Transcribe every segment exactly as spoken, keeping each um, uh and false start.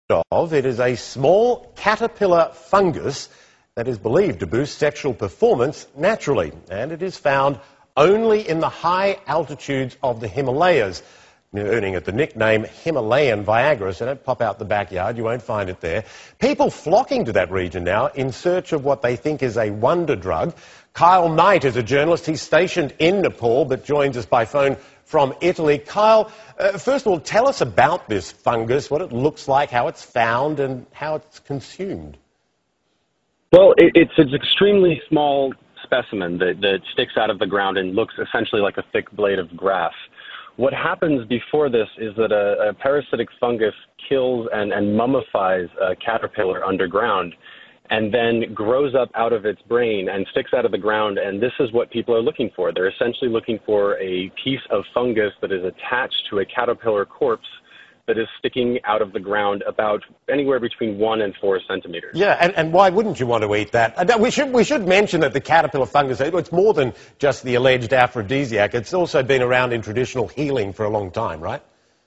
of. It is a small caterpillar fungus that is believed to boost sexual performance naturally, and it is found only in the high altitudes of the Himalayas, earning it the nickname Himalayan Viagra. So don't pop out the backyard, you won't find it there. People flocking to that region now in search of what they think is a wonder drug. Kyle Knight is a journalist. He's stationed in Nepal but joins us by phone from Italy. Kyle, uh, first of all, tell us about this fungus, what it looks like, how it's found and how it's consumed. Well, it, it's an extremely small specimen that, that sticks out of the ground and looks essentially like a thick blade of grass. What happens before this is that a, a parasitic fungus kills and, and mummifies a caterpillar underground and then grows up out of its brain and sticks out of the ground, and this is what people are looking for. They're essentially looking for a piece of fungus that is attached to a caterpillar corpse that is sticking out of the ground about anywhere between one and four centimeters. Yeah, and, and why wouldn't you want to eat that? Uh, we should, we should mention that the caterpillar fungus, it's more than just the alleged aphrodisiac. It's also been around in traditional healing for a long time, right?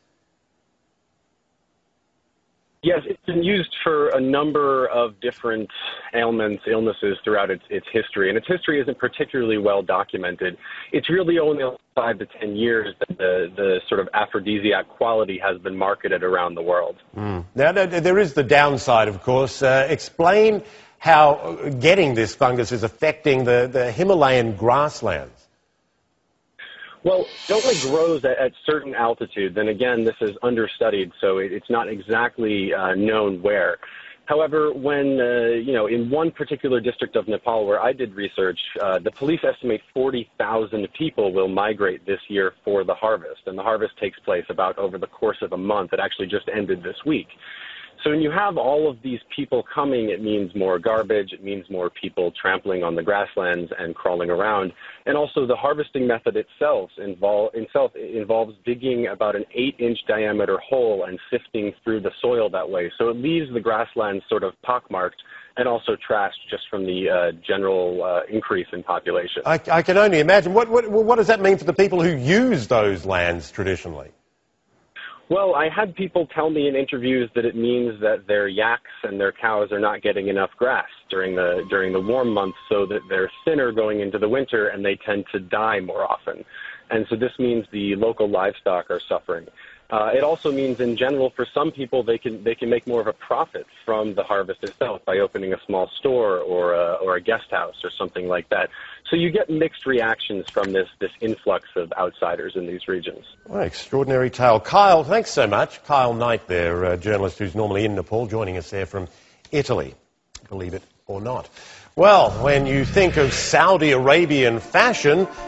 Yes, it's been used for a number of different ailments, illnesses throughout its, its history, and its history isn't particularly well documented. It's really only five to ten years that the, the sort of aphrodisiac quality has been marketed around the world. Mm. Now, there is the downside, of course. Uh, explain how getting this fungus is affecting the, the Himalayan grasslands. Well, it only grows at, at certain altitudes, and again, this is understudied, so it, it's not exactly uh, known where. However, when, uh, you know, in one particular district of Nepal where I did research, uh, the police estimate forty thousand people will migrate this year for the harvest, and the harvest takes place about over the course of a month. It actually just ended this week. So when you have all of these people coming, it means more garbage, it means more people trampling on the grasslands and crawling around. And also the harvesting method itself, involve, itself involves digging about an eight-inch diameter hole and sifting through the soil that way. So it leaves the grasslands sort of pockmarked and also trashed just from the uh, general uh, increase in population. I, I can only imagine. What, what, what does that mean for the people who use those lands traditionally? Well, I had people tell me in interviews that it means that their yaks and their cows are not getting enough grass during the during the warm months, so that they're thinner going into the winter and they tend to die more often. And so this means the local livestock are suffering. Uh, it also means, in general, for some people, they can they can make more of a profit from the harvest itself by opening a small store or a, or a guest house or something like that. So you get mixed reactions from this this influx of outsiders in these regions. What an extraordinary tale. Kyle, thanks so much. Kyle Knight there, a journalist who's normally in Nepal, joining us there from Italy, believe it or not. Well, when you think of Saudi Arabian fashion,